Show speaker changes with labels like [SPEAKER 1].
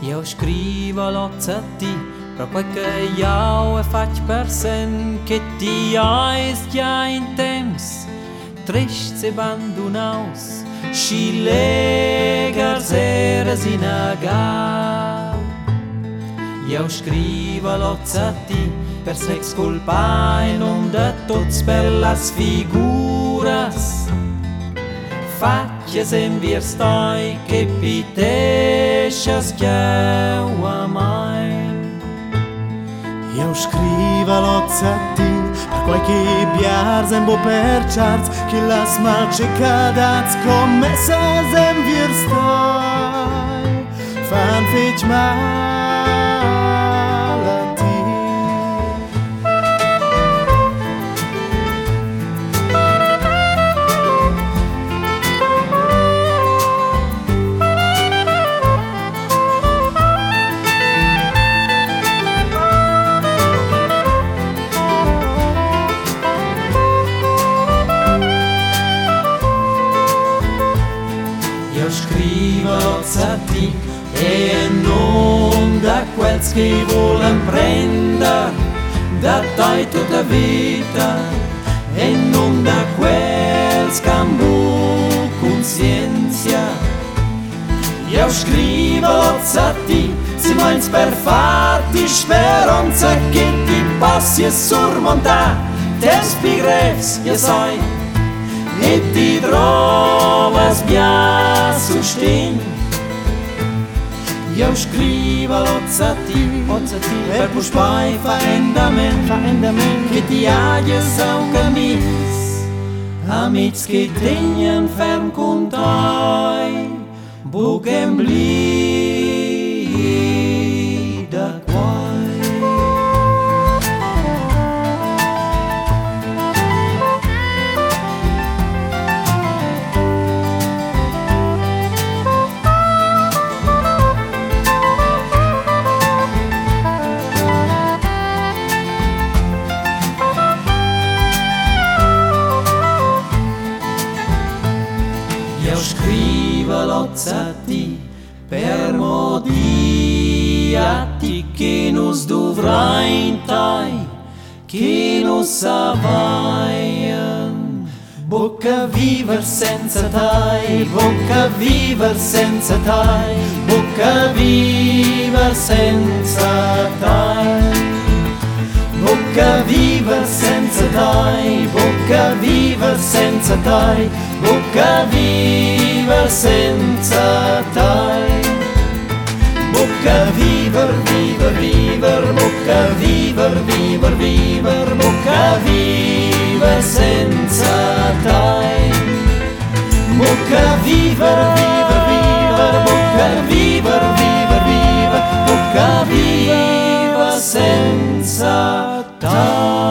[SPEAKER 1] Io scrivo l'ozzati, però quel che io faccio per sen, che ti hai già in temps, trist e abandonaus, sci legars eres in agar. Io scrivo l'ozzati, per sex culpa e non da tots per las figuras. Faccia sempre stai che pitescias chiau a mai.
[SPEAKER 2] Io scrivo l'ozzati, per qualche biar sembo per charts, che las malce cadats come sa sempre stai. Fan fitch mal.
[SPEAKER 1] Io scrivo l'ozzati e non da quels che volen prender da te tutta vita e non da quels che hanno conscienza. Io scrivo l'ozzati se meins per farti speranza che ti passi a sormontare temps pigrefs, io sai, e ti trovas via sustin. Io scrivo l'ozzati, per puspai verendament, che ti hages au camis, amics che tenien ferm con tai, buchem bli da quai. Io scrivo l'ozzati per modiati che nos dovrai in tai, che nos savaian. Bocca viver senza tai, bocca viver senza tai, bocca viver senza tai. Bocca viver senza tai, bocca viver senza tai, bocca viver senza tai. Bocca viver, viver, viver, bocca viver, viver, viver, bocca viver senza tai. Bocca viver, viver, viver, bocca viver, viver, viver, bocca viver senza tai.